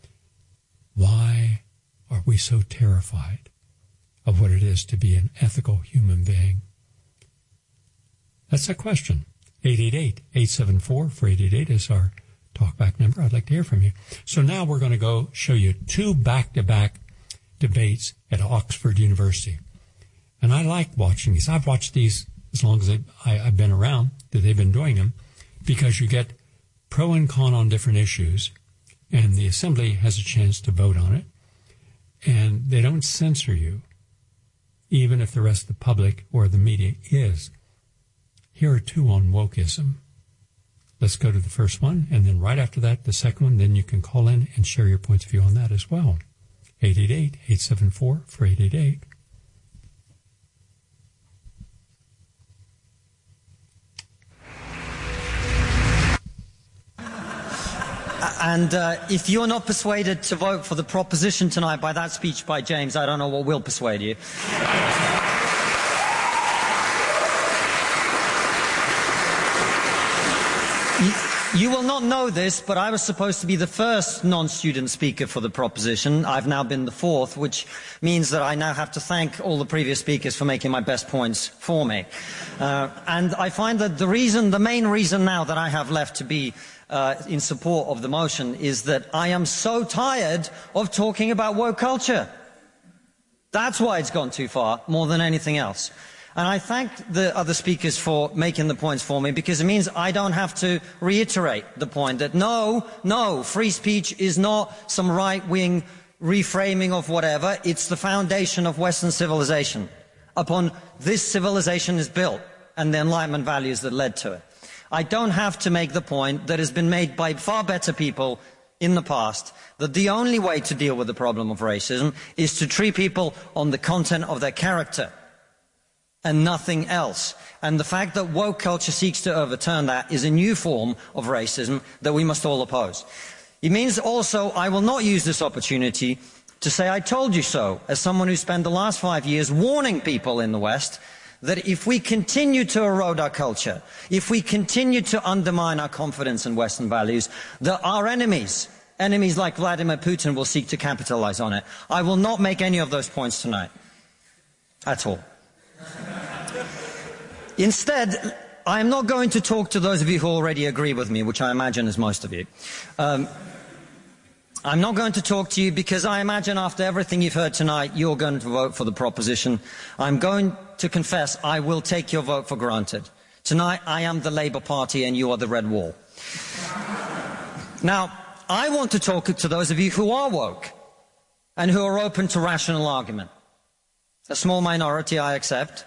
Why are we so terrified of what it is to be an ethical human being? That's a question. 888-874-4888 is our talkback number. I'd like to hear from you. So now we're going to go show you 2 back-to-back debates at Oxford University. And I like watching these. I've watched these as long as I've been around, that they've been doing them, because you get pro and con on different issues, and the assembly has a chance to vote on it, and they don't censor you, even if the rest of the public or the media is. Here are 2 on wokeism. Let's go to the first one, and then right after that, the second one. Then you can call in and share your points of view on that as well. 888-874-4888. And if you're not persuaded to vote for the proposition tonight by that speech by James, I don't know what will persuade you. You will not know this, but I was supposed to be the first non-student speaker for the proposition. I've now been the 4th, which means that I now have to thank all the previous speakers for making my best points for me. And I find that the main reason now that I have left to be in support of the motion is that I am so tired of talking about woke culture. That's why it's gone too far, more than anything else. And I thank the other speakers for making the points for me, because it means I don't have to reiterate the point that no, free speech is not some right-wing reframing of whatever. It's the foundation of Western civilization. Upon this civilization is built, and the Enlightenment values that led to it. I don't have to make the point that has been made by far better people in the past, that the only way to deal with the problem of racism is to treat people on the content of their character and nothing else. And the fact that woke culture seeks to overturn that is a new form of racism that we must all oppose. It means also I will not use this opportunity to say I told you so, as someone who spent the last 5 years warning people in the West that if we continue to erode our culture, if we continue to undermine our confidence in Western values, that our enemies like Vladimir Putin will seek to capitalize on it. I will not make any of those points tonight. At all. Instead, I am not going to talk to those of you who already agree with me, which I imagine is most of you. I'm not going to talk to you because I imagine after everything you've heard tonight, you're going to vote for the proposition. I'm going to confess I will take your vote for granted. Tonight, I am the Labour Party and you are the Red Wall. Now, I want to talk to those of you who are woke and who are open to rational argument. A small minority, I accept.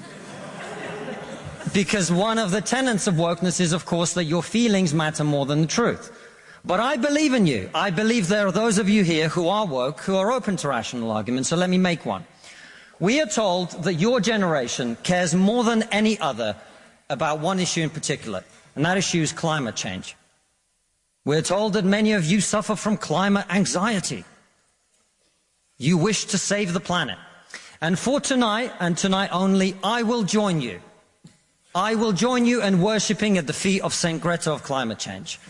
Because one of the tenets of wokeness is, of course, that your feelings matter more than the truth. But I believe in you. I believe there are those of you here who are woke, who are open to rational argument, so let me make one. We are told that your generation cares more than any other about one issue in particular, and that issue is climate change. We're told that many of you suffer from climate anxiety. You wish to save the planet. And for tonight, and tonight only, I will join you. I will join you in worshipping at the feet of St. Greta of climate change.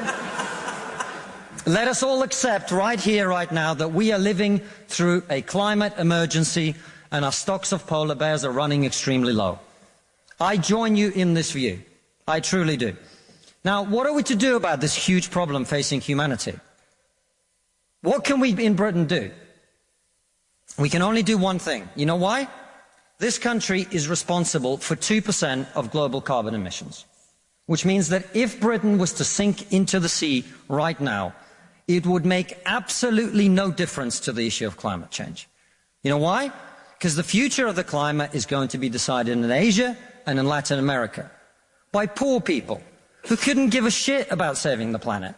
Let us all accept right here, right now, that we are living through a climate emergency and our stocks of polar bears are running extremely low. I join you in this view. I truly do. Now, what are we to do about this huge problem facing humanity? What can we in Britain do? We can only do one thing. You know why? This country is responsible for 2% of global carbon emissions, which means that if Britain was to sink into the sea right now, it would make absolutely no difference to the issue of climate change. You know why? Because the future of the climate is going to be decided in Asia and in Latin America by poor people who couldn't give a shit about saving the planet.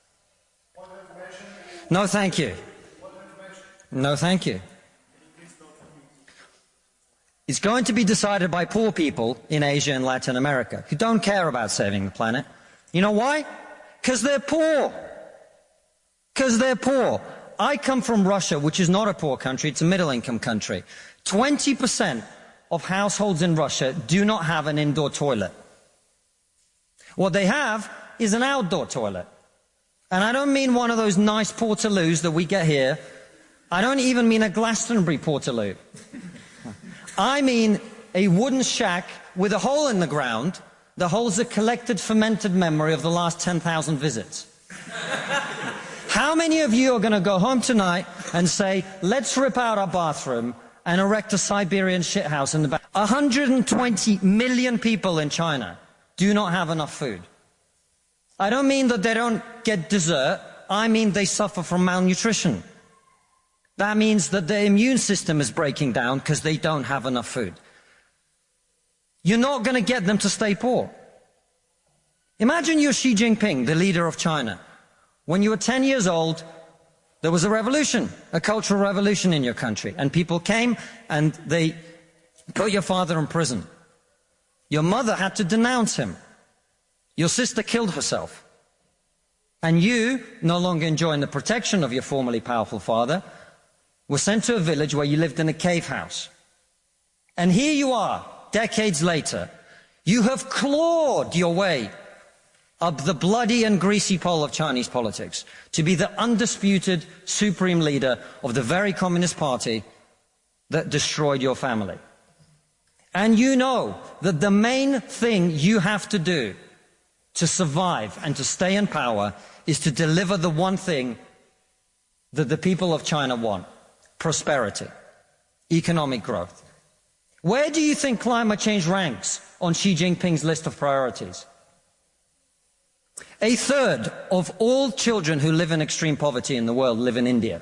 No, thank you. No, thank you. It's going to be decided by poor people in Asia and Latin America who don't care about saving the planet. You know why? Because they're poor. Because they're poor. I come from Russia, which is not a poor country, it's a middle-income country. 20% of households in Russia do not have an indoor toilet. What they have is an outdoor toilet. And I don't mean one of those nice portaloos that we get here. I don't even mean a Glastonbury portaloo. I mean a wooden shack with a hole in the ground that holds a collected fermented memory of the last 10,000 visits. How many of you are going to go home tonight and say, let's rip out our bathroom and erect a Siberian shithouse in the back? 120 million people in China do not have enough food. I don't mean that they don't get dessert. I mean they suffer from malnutrition. That means that their immune system is breaking down because they don't have enough food. You're not going to get them to stay poor. Imagine you're Xi Jinping, the leader of China. When you were 10 years old, there was a revolution, a cultural revolution in your country. And people came and they put your father in prison. Your mother had to denounce him. Your sister killed herself. And you, no longer enjoying the protection of your formerly powerful father, were sent to a village where you lived in a cave house. And here you are, decades later. You have clawed your way up the bloody and greasy pole of Chinese politics to be the undisputed supreme leader of the very Communist Party that destroyed your family. And you know that the main thing you have to do to survive and to stay in power is to deliver the one thing that the people of China want: prosperity, economic growth. Where do you think climate change ranks on Xi Jinping's list of priorities? A third of all children who live in extreme poverty in the world live in India.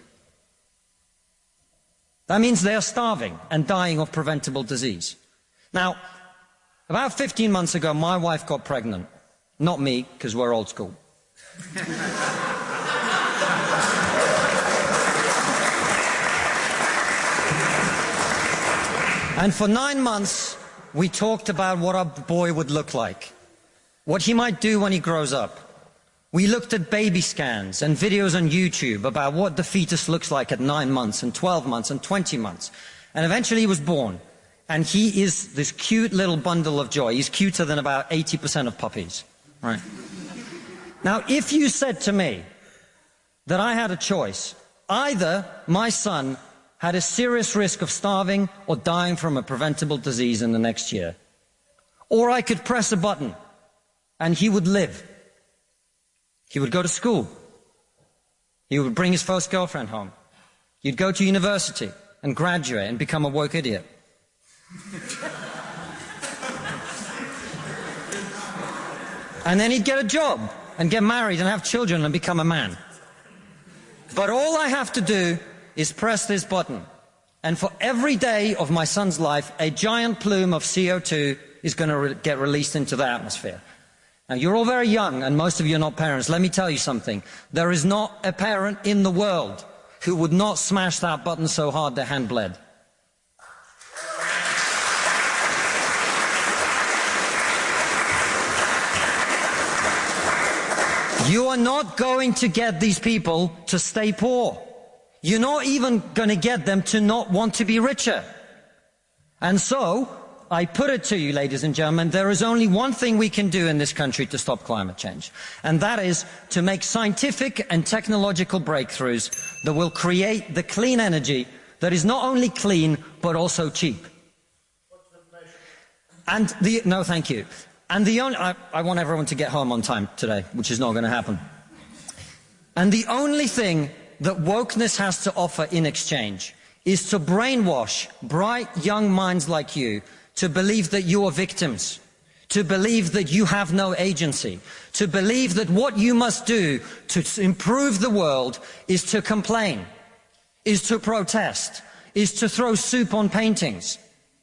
That means they are starving and dying of preventable disease. Now, about 15 months ago, my wife got pregnant. Not me, because we're old school. And for 9 months, we talked about what our boy would look like, what he might do when he grows up. We looked at baby scans and videos on YouTube about what the fetus looks like at 9 months and 12 months and 20 months. And eventually he was born. And he is this cute little bundle of joy. He's cuter than about 80% of puppies. Right? Now, if you said to me that I had a choice, either my son had a serious risk of starving or dying from a preventable disease in the next year, or I could press a button and he would live. He would go to school. He would bring his first girlfriend home. He'd go to university and graduate and become a woke idiot. And then he'd get a job and get married and have children and become a man. But all I have to do is press this button. And for every day of my son's life, a giant plume of CO2 is going to get released into the atmosphere. Now, you're all very young, and most of you are not parents. Let me tell you something. There is not a parent in the world who would not smash that button so hard their hand bled. You are not going to get these people to stay poor. You're not even going to get them to not want to be richer. And so, I put it to you, ladies and gentlemen, there is only one thing we can do in this country to stop climate change. And that is to make scientific and technological breakthroughs that will create the clean energy that is not only clean, but also cheap. And no, thank you. And I want everyone to get home on time today, which is not going to happen. And the only thing that wokeness has to offer in exchange is to brainwash bright young minds like you to believe that you are victims, to believe that you have no agency, to believe that what you must do to improve the world is to complain, is to protest, is to throw soup on paintings.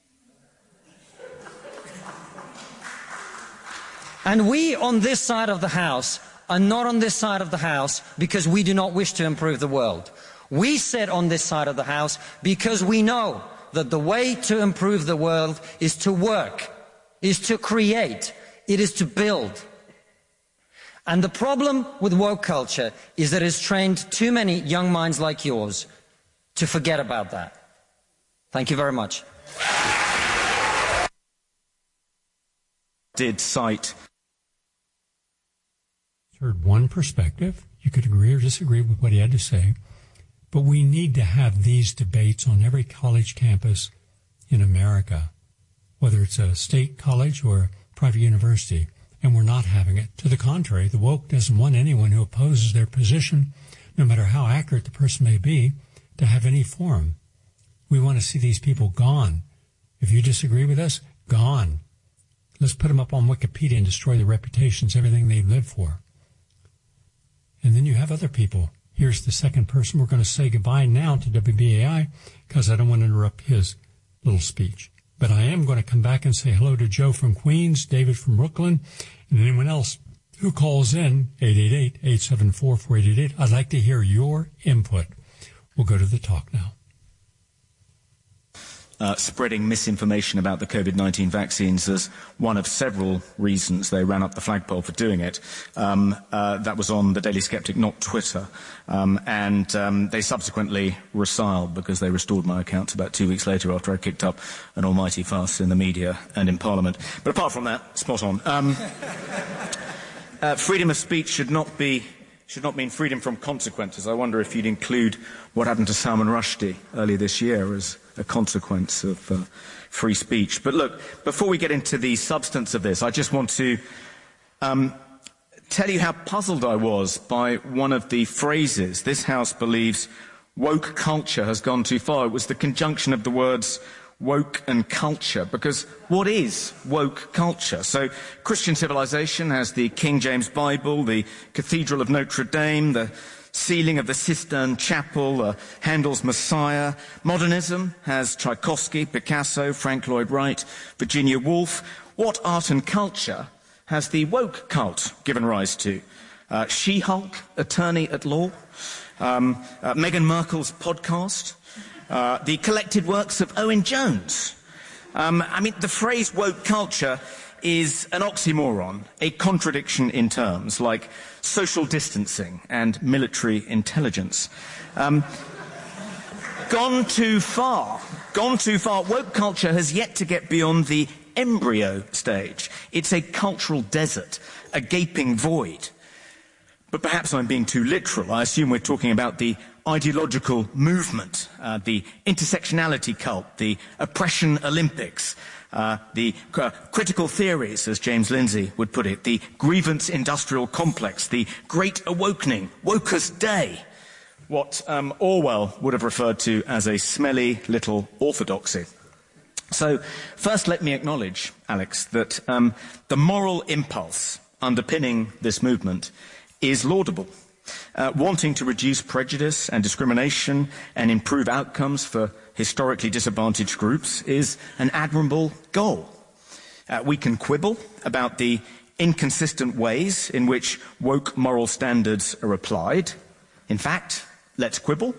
And we on this side of the House are not on this side of the House because we do not wish to improve the world. We sit on this side of the House because we know that the way to improve the world is to work, is to create, it is to build. And the problem with woke culture is that it's trained too many young minds like yours to forget about that. Thank you very much. Did cite. Heard one perspective. You could agree or disagree with what he had to say. But we need to have these debates on every college campus in America, whether it's a state college or a private university, and we're not having it. To the contrary, the woke doesn't want anyone who opposes their position, no matter how accurate the person may be, to have any forum. We want to see these people gone. If you disagree with us, gone. Let's put them up on Wikipedia and destroy their reputations, everything they've lived for. And then you have other people. Here's the second person. We're going to say goodbye now to WBAI because I don't want to interrupt his little speech. But I am going to come back and say hello to Joe from Queens, David from Brooklyn, and anyone else who calls in 888-874-4888. I'd like to hear your input. We'll go to the talk now. Spreading misinformation about the COVID-19 vaccines as one of several reasons they ran up the flagpole for doing it. That was on the Daily Sceptic, not Twitter. And they subsequently resiled because they restored my accounts about 2 weeks later after I kicked up an almighty fuss in the media and in Parliament. But apart from that, spot on. Freedom of speech should not mean freedom from consequences. I wonder if you'd include what happened to Salman Rushdie earlier this year as a consequence of free speech. But look, before we get into the substance of this, I just want to tell you how puzzled I was by one of the phrases. This House believes woke culture has gone too far. It was the conjunction of the words woke and culture, because what is woke culture? So Christian civilization has the King James Bible, the Cathedral of Notre Dame, the ceiling of the Sistine Chapel, Handel's Messiah. Modernism has Tchaikovsky, Picasso, Frank Lloyd Wright, Virginia Woolf. What art and culture has the woke cult given rise to? She-Hulk, Attorney at Law, Meghan Markle's podcast, the collected works of Owen Jones. The phrase woke culture is an oxymoron, a contradiction in terms, like social distancing and military intelligence. Gone too far. Gone too far. Woke culture has yet to get beyond the embryo stage. It's a cultural desert, a gaping void. But perhaps I'm being too literal. I assume we're talking about the ideological movement, the intersectionality cult, the oppression Olympics, the critical theories, as James Lindsay would put it, the grievance industrial complex, the great awakening, Woker's day, what Orwell would have referred to as a smelly little orthodoxy. So first let me acknowledge, Alex, that the moral impulse underpinning this movement is laudable. Wanting to reduce prejudice and discrimination and improve outcomes for historically disadvantaged groups is an admirable goal. We can quibble about the inconsistent ways in which woke moral standards are applied. In fact, let's quibble.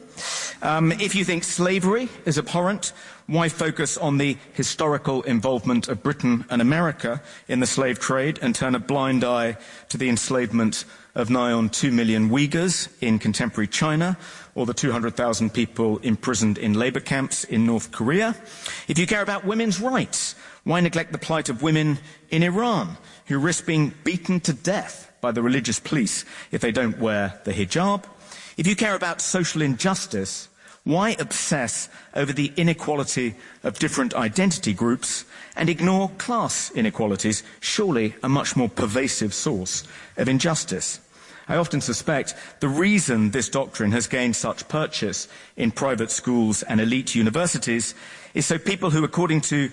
If you think slavery is abhorrent, why focus on the historical involvement of Britain and America in the slave trade and turn a blind eye to the enslavement of nigh on 2 million Uyghurs in contemporary China, or the 200,000 people imprisoned in labour camps in North Korea? If you care about women's rights, why neglect the plight of women in Iran, who risk being beaten to death by the religious police if they don't wear the hijab? If you care about social injustice, why obsess over the inequality of different identity groups and ignore class inequalities, surely a much more pervasive source of injustice? I often suspect the reason this doctrine has gained such purchase in private schools and elite universities is so people who, according to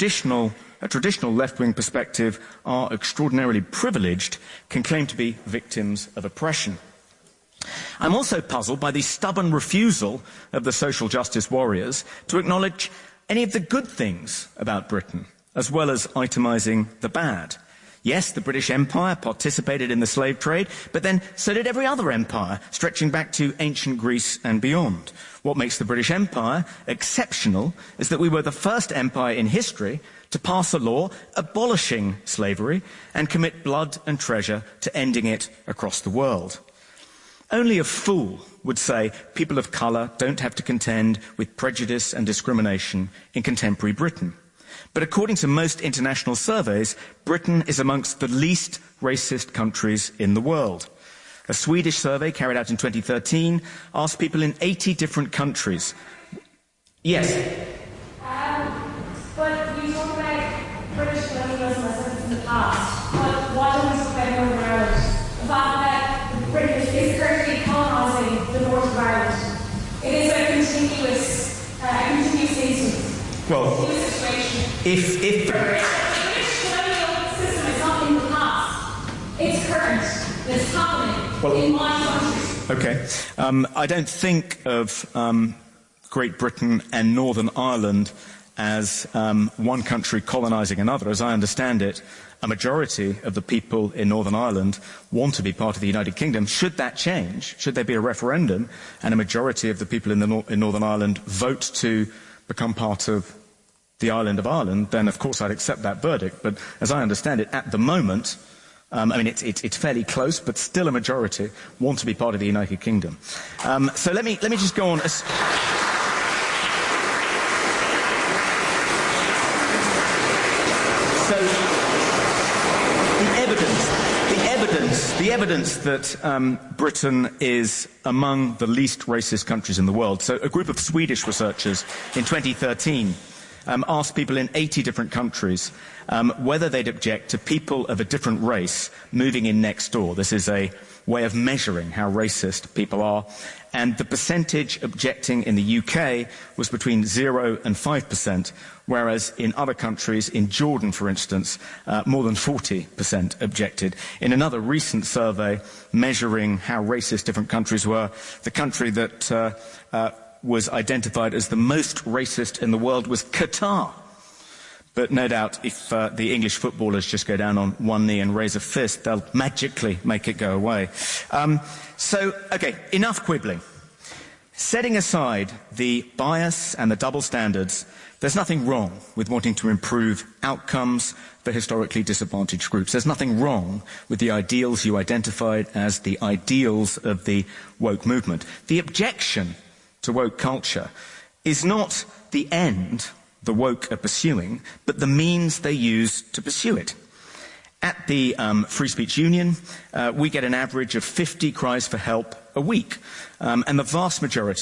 a traditional left-wing perspective, are extraordinarily privileged can claim to be victims of oppression. I'm also puzzled by the stubborn refusal of the social justice warriors to acknowledge any of the good things about Britain, as well as itemising the bad. Yes, the British Empire participated in the slave trade, but then so did every other empire, stretching back to ancient Greece and beyond. What makes the British Empire exceptional is that we were the first empire in history to pass a law abolishing slavery and commit blood and treasure to ending it across the world. Only a fool would say people of colour don't have to contend with prejudice and discrimination in contemporary Britain. But according to most international surveys, Britain is amongst the least racist countries in the world. A Swedish survey carried out in 2013 asked people in 80 different countries. Yes? But you talk about British colonialism in the past, but why don't we talk about Northern Ireland? The fact that the British is currently colonising the north of Ireland. It is a continuous season. Well, if the British colonial system is not in the past, it's current. It's happening in my country. Okay. I don't think of Great Britain and Northern Ireland as one country colonising another. As I understand it, a majority of the people in Northern Ireland want to be part of the United Kingdom. Should that change, should there be a referendum and a majority of the people in Northern Ireland vote to become part of the island of Ireland, then of course I'd accept that verdict. But as I understand it, at the moment, it's fairly close, but still a majority want to be part of the United Kingdom. So let me just go on. The evidence that Britain is among the least racist countries in the world. So a group of Swedish researchers in 2013 asked people in 80 different countries whether they'd object to people of a different race moving in next door. This is a way of measuring how racist people are. And the percentage objecting in the UK was between 0 and 5%, whereas in other countries, in Jordan, for instance, more than 40% objected. In another recent survey measuring how racist different countries were, the country that was identified as the most racist in the world was Qatar. But no doubt if the English footballers just go down on one knee and raise a fist, they'll magically make it go away. Okay, enough quibbling. Setting aside the bias and the double standards, there's nothing wrong with wanting to improve outcomes for historically disadvantaged groups. There's nothing wrong with the ideals you identified as the ideals of the woke movement. The objection to woke culture is not the end the woke are pursuing, but the means they use to pursue it. At the Free Speech Union, we get an average of 50 cries for help a week, and the vast majority